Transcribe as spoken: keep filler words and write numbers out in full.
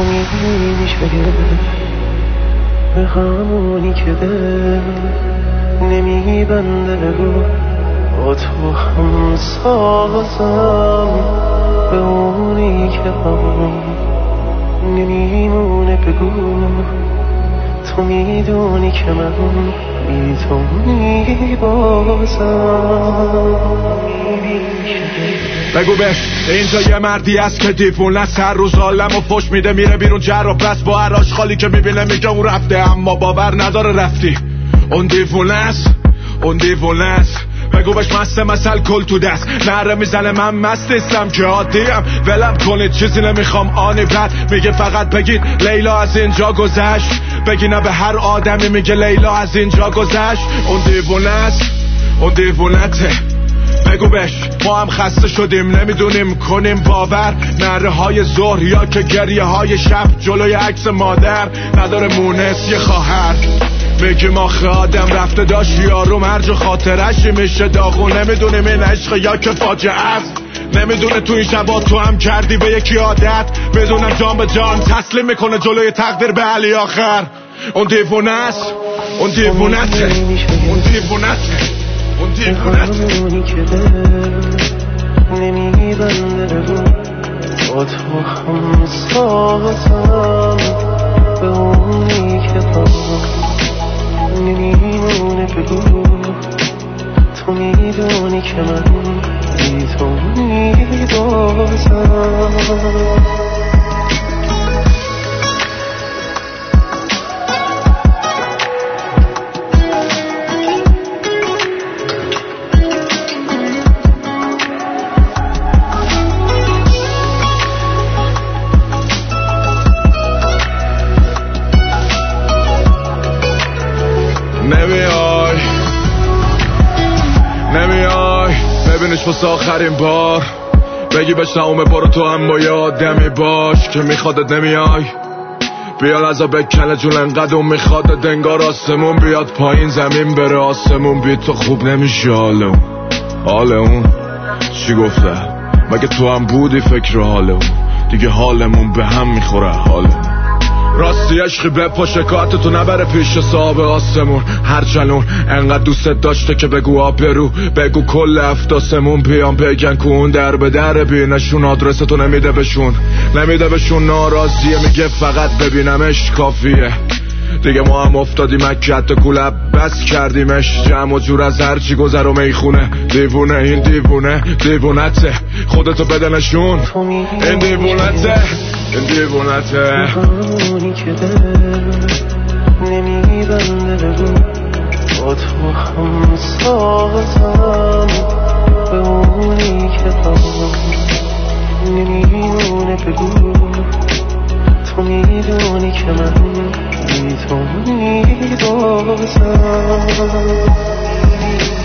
نمیشه به همونی که دل نمیبنده بگو با تو هم سازم به اونی که هم نمیمونه بگو تو میدونی که من بی تو میبازم. بگو بهش اینجا یه مردی هست که دیوونه است، هر روز عالم و فش میده میره بیرون جر و بس با هر آشغالی که میبینه میگه اون رفته، اما باور نداره رفتی. اون دیوونه است، اون دیوونه است. بگو بهش مست مثل کل تو دست نره میزنه من مست نیستم که عادیم، ولم کنید چیزی نمیخوام آنی بد میگه فقط بگید لیلا از اینجا گذشت، بگی نه به هر آدمی میگه لیلا از اینجا گذشت. اون دیوونه است، اون دیوونته. بگو بهش ما هم خسته شدیم نمیدونیم کنیم باور، نره های ظهر یا که گریه های شب جلوی عکس مادر نداره مونس یه خواهر، میگیم آخه آدم رفته داشت یارو مرج و خاطرش میشه داغون، نمیدونیم این عشق یا که فاجعه است، نمیدونه تو این شبا تو هم کردی به یکی عادت، میدونم جان به جان تسلیم میکنه جلوی تقدیر به علی آخر. اون دیوونه است، اون دیوونته، اون دیوونته، اون دیوونته. اونی که دل نمیبنده بگو با تو هم سازم به اونی که هم نمیمونه بگو تو میدونی که من بی تو میبازم. نمیای نمیای ببینش واسه آخرین بار، بگی بهش نامه برو تو هم با یه آدمی باش که میخوادت نمیای، بیا لحظه بکنه جون انقدر اون میخوادت انگار آسمون بیاد پایین زمین بره آسمون بی تو خوب نمیشه. حال اون حال اون چی گفته مگه تو هم بودی فکر حال اون دیگه حالمون به هم میخوره حالمون. راستی عشقی بپا شکایت تو نبره پیش صاحب آسمون، هر چنون انقدر دوستت داشته که بگو آبرو بگو کل افتاسمون بیان بگن که اون در به در بینشون آدرس تو نمیده بهشون، نمیده بهشون ناراضیه میگه فقط ببینمش کافیه، دیگه ما هم افتادیم اکت کلب بس کردیمش جمع و جور از هرچی گذر و میخونه. دیوونه این دیوونه دیوونته خودتو بده نشون، این دیوونته این دیوونته. اونی که دل نمیبنده بگو با تو هم سازم به اونی که هم نمیمونه بگو تو میدونی که من بی تو میبازم.